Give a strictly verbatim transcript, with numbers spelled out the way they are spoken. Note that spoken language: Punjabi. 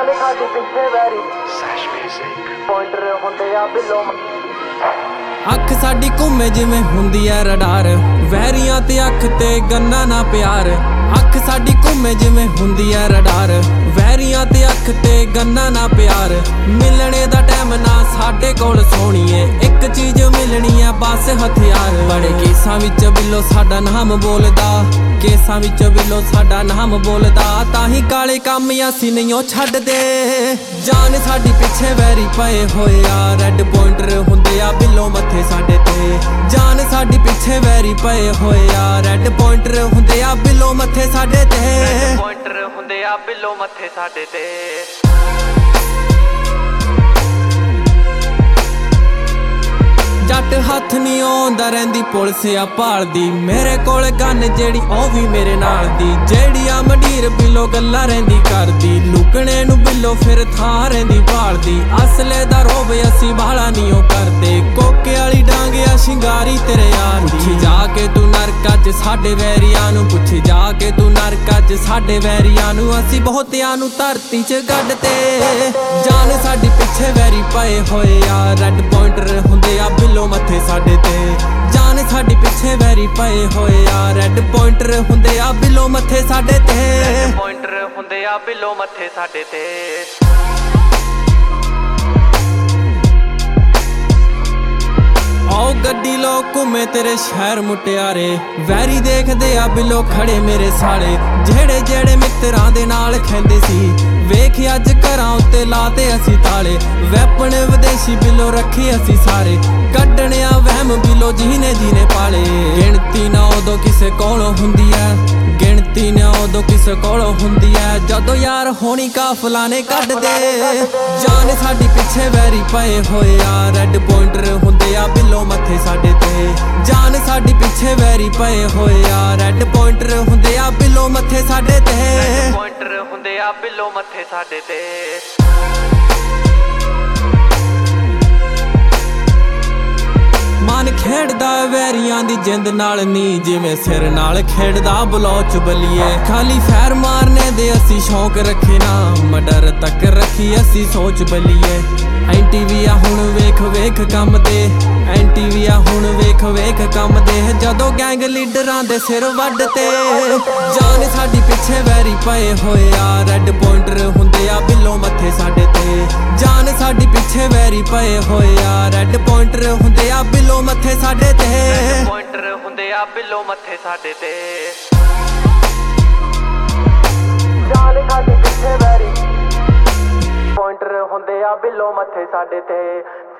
जाने खाती पिछे वैरी पॉइंटर होंदे आ बिलो ਅੱਖ ਸਾਡੀ ਘੁੰਮੇ ਜਿਵੇਂ ਹੁੰਦੀ ਐ ਰਡਾਰ ਵੈਰੀਆਂ ਤੇ ਅੱਖ ਤੇ ਗੰਨਾ ਨਾ ਪਿਆਰ ਅੱਖ ਸਾਡੀ ਘੁੰਮੇ ਜਿਵੇਂ ਹੁੰਦੀ ਐ ਰਡਾਰ ਵੈਰੀਆਂ ਤੇ ਅੱਖ ਤੇ ਗੰਨਾ ਨਾ ਪਿਆਰ ਮਿਲਣੇ ਦਾ ਟਾਈਮ ਨਾ ਸਾਡੇ ਕੋਲ ਸੋਣੀਏ ਇੱਕ ਚੀਜ਼ ਮਿਲਣੀ ਐ ਬਸ ਹਥਿਆਰ ਬੜੇ ਕੇਸਾਂ ਵਿੱਚ ਬਿੱਲੋ ਸਾਡਾ ਨਾਮ ਬੋਲਦਾ ਕੇਸਾਂ ਵਿੱਚ ਬਿੱਲੋ ਸਾਡਾ ਨਾਮ ਬੋਲਦਾ ਤਾਂ ਹੀ ਕਾਲੇ ਕੰਮ ਅਸੀਂ ਨਹੀਂ ਉਹ ਛੱਡਦੇ ਜਾਨ ਸਾਡੀ ਪਿੱਛੇ ਵੈਰੀ ਪਏ ਹੋਏ ਆ ਰੈੱਡ ਪੁਆਇੰਟਰ ਹੁੰਦੇ ਆ ਬਿੱਲੋ ਮੱਥੇ ਸਾਡੇ ਤੇ ਜਾਨ ਸਾਡੀ ਪਿੱਛੇ ਵੈਰੀ ਪਏ ਹੋਏ ਆ ਰੈੱਡ ਪੁਆਇੰਟਰ ਹੁੰਦੇ ਆ ਬਿੱਲੋ ਮੱਥੇ ਸਾਡੇ ਤੇ ਰੈੱਡ ਪੁਆਇੰਟਰ ਹੁੰਦੇ ਆ ਬਿੱਲੋ ਮੱਥੇ ਸਾਡੇ ਤੇ ਜੱਟ ਹੱਥ ਨਹੀਂ ਆਉਂਦਾ ਰਹਿੰਦੀ ਪੁਲਿਸ ਆ ਭਾਲਦੀ ਮੇਰੇ ਕੋਲ ਗਨ ਜਿਹੜੀ ਉਹ ਵੀ ਮੇਰੇ ਨਾਲ ਦੀ ਜਿਹੜੀ ਆ ਮੰਡੀਰ ਬਿੱਲੋ ਗੱਲਾਂ ਰਹਿੰਦੀ ਕਰਦੀ ਲੁਕਣੇ ਨੂੰ ਬਿੱਲੋ ਫਿਰ ਥਾਂ ਰਹਿੰਦੀ ਭਾਲਦੀ ਅਸਲੇ ਦਾ ਰੋਬ ਅਸੀਂ ਬਾਲਾ ਨਹੀਂ ਉਹ ਕਰਦੇ ਕੋਕੇ ਵਾਲੀ ਡਾਂਗ ਆ ਸ਼ਿੰਗਾਰੀ ਤੇਰੇ ਯਾਰ ਦੀ ਜਾ ਕੇ ਤੂੰ ਨਰਕਾਂ 'ਚ ਸਾਡੇ ਵੈਰੀਆਂ ਨੂੰ ਪੁੱਛ ਜਾ ਕੇ ਤੂੰ ਨਰਕਾਂ 'ਚ ਸਾਡੇ ਵੈਰੀਆਂ ਨੂੰ ਅਸੀਂ ਬਹੁਤਿਆਂ ਨੂੰ ਧਰਤੀ 'ਚ ਗੱਡ ਤੇ ਜਾਨ ਸਾਡੀ ਪਿੱਛੇ ਵੈਰੀ ਪਏ ਹੋਏ ਆ ਰੈੱਡ ਪੁਆਇੰਟਰ ਹੁੰਦੇ ਆ ਬਿੱਲੋ ਮੱਥੇ ਸਾਡੇ ਤੇ ਜਾਨ ਸਾਡੀ ਪਿੱਛੇ ਵੈਰੀ ਪਏ ਹੋਏ ਆ ਰੈੱਡ ਪੁਆਇੰਟਰ ਹੁੰਦੇ ਆ ਬਿੱਲੋ ਮੱਥੇ ਸਾਡੇ ਤੇ ਰੈੱਡ ਪੁਆਇੰਟਰ ਹੁੰਦੇ ਆ ਬਿੱਲੋ ਮੱਥੇ ਸਾਡੇ ਤੇ ਆਓ ਗੱਡੀ ਲੋ ਘੁੰਮੇ ਤੇਰੇ ਸ਼ਹਿਰ ਮੁਟਿਆਰੇ ਵੈਰੀ ਦੇਖਦੇ ਆ ਬਿੱਲੋ ਖੜੇ ਮੇਰੇ ਸਾਲੇ ਜਿਹੜੇ ਜਿਹੜੇ ਮਿੱਤਰਾਂ ਦੇ ਨਾਲ ਖੈਂਦੇ ਸੀ ਵੇਖ ਅੱਜ ਘਰਾਂ ਉੱਤੇ ਲਾਤੇ ਅਸੀਂ ਤਾਲੇ ਵੈਪਨ ਵਿਦੇਸ਼ੀ ਬਿੱਲੋ ਰੱਖੇ ਅਸੀਂ ਸਾਰੇ ਕੱਢਣਿਆ ਵਹਿਮ ਬਿੱਲੋ ਜੀਨੇ ਜੀਨੇ ਪਾਲੇ ਗਿਣਤੀ ਨਾ ਉਦੋਂ ਕਿਸੇ ਕੋਲੋਂ ਹੁੰਦੀ ਐ ਗਿਣਤੀ ਨਾ ਉਦੋਂ ਕਿਸੇ ਕੋਲੋਂ ਹੁੰਦੀ ਐ ਜਦੋਂ ਯਾਰ ਹੋਣੀ ਕਾਫਲਾ ਨੇ ਕੱਢਦੇ ਜਾਨ ਸਾਡੀ ਪਿੱਛੇ ਵੈਰੀ ਪਏ ਹੋਏ ਆ ਰੈੱਡ ਪੁਆਇੰਟਰ ਹੁੰਦੇ ਆ ਬਿੱਲੋ ਮੱਥੇ ਸਾਡੇ ਤੇ ਜਾਨ ਸਾਡੀ ਪਿੱਛੇ ਵੈਰੀ ਪਏ ਹੋਏ ਆ ਰੈੱਡ ਪੁਆਇੰਟਰ ਹੁੰਦੇ ਆ ਬਿੱਲੋ ਮੱਥੇ ਸਾਡੇ ਤੇ ਰੈੱਡ ਪੁਆਇੰਟਰ ਹੁੰਦੇ ਆ ਬਿੱਲੋ ਮੱਥੇ ਸਾਡੇ ਤੇ ਮਨ ਖੇਡਦਾ ਵੈਰੀਆਂ ਦੀ ਜਿੰਦ ਨਾਲ ਨੀ ਜਿਵੇਂ ਸਿਰ ਨਾਲ ਖੇਡਦਾ ਬਲੌਚ ਬਲੀਏ ਖਾਲੀ ਫੈਰ ਮਾਰਨੇ ਦੇ ਅਸੀਂ ਸ਼ੌਂਕ ਰੱਖੇ ਨਾ ਮਡਰ ਤੱਕ ਰੱਖੀ ਅਸੀਂ ਸੋਚ ਬਲੀਏ ਐਂਟੀ ਵੀ ਆ ਹੁਣ ਵੇਖ ਵੇਖ ਕੰਮ ਦੇ ਐਂਟੀ ਵੀ ਆ ਹੁਣ ਵੇਖ ਵੇਖ ਕੰਮ ਦੇ ਜਦੋਂ ਗੈਂਗ ਲੀਡਰਾਂ ਦੇ ਸਿਰ ਵੱਢ ਤੇ ਜਾਨ ਸਾਡੀ ਪਿੱਛੇ ਵੈਰੀ ਪਏ ਹੋਏ ਆ ਰੈੱਡ ਪੁਆਇੰਟਰ ਹੁੰਦੇ ਆ ਬਿੱਲੋ ਮੱਥੇ ਸਾਡੇ ਤੇ ਜਾਨ ਸਾਡੀ ਪਿੱਛੇ ਵੈਰੀ ਪਏ ਹੋਏ ਆ ਰੈੱਡ ਪੁਆਇੰਟਰ ਹੁੰਦੇ ਆ ਬਿੱਲੋ ਮੱਥੇ ਸਾਡੇ ਤੇ ਰੈੱਡ ਪੁਆਇੰਟਰ ਹੁੰਦੇ ਆ ਬਿੱਲੋ ਮੱਥੇ ਸਾਡੇ ਤੇ ਜਾਨ ਸਾਡੀ ਪਿੱਛੇ ਵੈਰੀ ਪੁਆਇੰਟਰ ਹੁੰਦੇ ਆ ਬਿੱਲੋ ਮੱਥੇ ਸਾਡੇ ਤੇ